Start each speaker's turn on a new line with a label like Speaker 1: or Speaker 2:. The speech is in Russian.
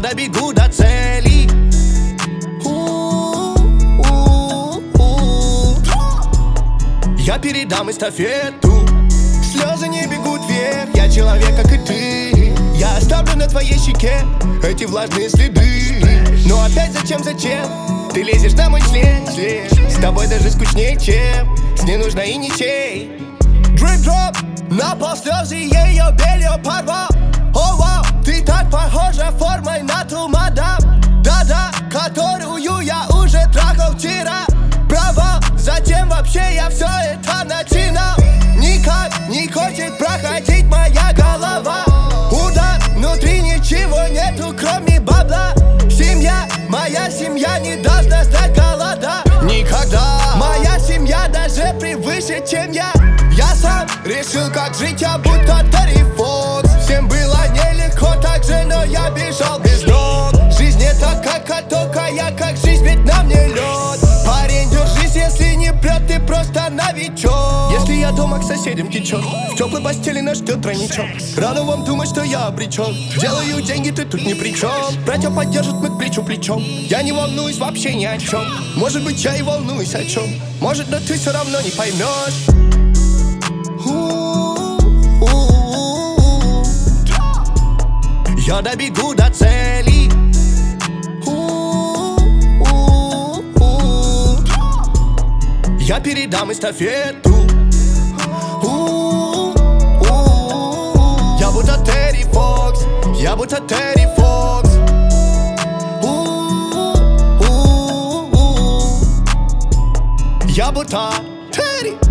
Speaker 1: добегу до цели. Я передам эстафету. Слезы не бегут вверх, я человек, как и ты. Я оставлю на твоей щеке эти влажные следы. Но опять зачем? Ты лезешь на мой член. С тобой даже скучнее, чем с ненужной и ничей. Дрип-дроп, на пол слезы ее белье порвал. О, вау, ты так похожа формой на ту мадам. Да-да, которую я уже трахал вчера. Провал, затем вообще я все это начинал. Никак не хочет проходить моя голова. Удар, внутри ничего нету, кроме бабла. Семья, моя семья не должна знать голода. Никогда. Моя семья даже превыше, чем я. Я сам решил, как жить, я будто Терри Фокс. Всем было нелегко так же, но я бежал без ног. Жизнь не такая, только я, как жизнь, ведь на мне лед. Парень, держись, если не прет, ты просто новичок. Если я дома к соседям течет, в теплой постели нас ждет тройничок. Рано вам думать, что я обречен. Делаю деньги, ты тут ни при чем. Братья поддержат, мы к плечу плечом. Я не волнуюсь вообще ни о чем. Может быть, я и волнуюсь о чем. Может, но ты все равно не поймешь. Я добегу до цели. Я передам эстафету. Я будто Терри Фокс. Я будто Терри Фокс. Я будто Терри.